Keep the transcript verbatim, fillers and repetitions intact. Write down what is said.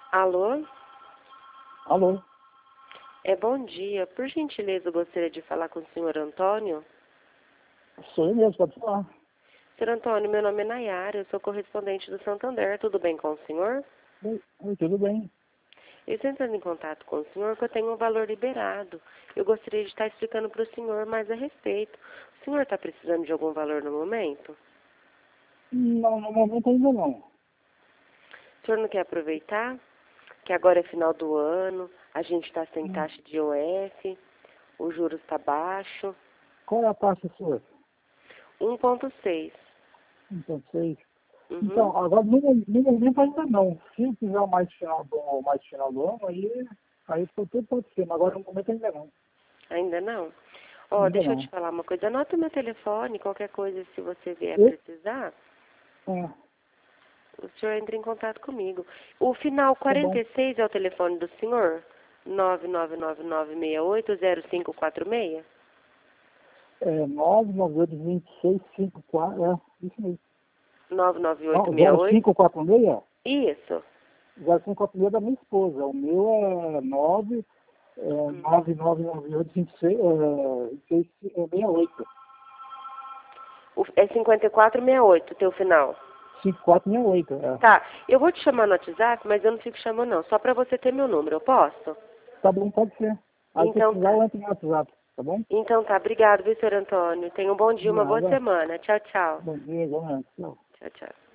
Alô? Alô? É, bom dia. Por gentileza, eu gostaria de falar com o senhor Antônio. Sou eu mesmo, pode falar. senhor Antônio, meu nome é Nayara, eu sou correspondente do Santander. Tudo bem com o senhor? Oi, oi, tudo bem? Eu estou entrando em contato com o senhor porque eu tenho um valor liberado. Eu gostaria de estar explicando para o senhor mais a respeito. O senhor está precisando de algum valor no momento? Não, no momento ainda não. O senhor não quer aproveitar? Que agora é final do ano, a gente está sem Hum. taxa de I O F, o juros está baixo. Qual é a taxa sua? um ponto seis. Então, seis. Uhum. Então, agora no, no momento ainda não. Se quiser mais final do, mais final do ano, aí, aí tudo pode ser, mas agora no momento ainda não. Ainda não? Ó, Ainda deixa eu te não. falar uma coisa. Anota meu telefone, qualquer coisa, se você vier E, precisar, é, o senhor entra em contato comigo. O final tá quarenta bom. e seis é o telefone do senhor? nove nove nove nove seis oito zero cinco quatro seis? É nove nove oito, dois seis cinco quatro, é, isso mesmo. nove nove oito Não, seis zero oito? cinco quatro seis? Isso. zero cinco quatro seis é da minha esposa. O meu é nove é, Hum. nove nove nove oito cinco seis, é, seis seis oito. O- É cinquenta e quatro sessenta e oito o teu final. cinco quatro seis oito, é. Tá, eu vou te chamar no WhatsApp, mas eu não fico chamando não, só pra você ter meu número, eu posso? Tá bom, pode ser. Aí se Então precisar, tá. eu entro no WhatsApp, tá bom? Então tá, obrigado, viu, senhor Antônio? Tenha um bom dia, uma boa Nada. semana. Tchau, tchau. Bom dia, igualmente. Tchau. Tchau, tchau.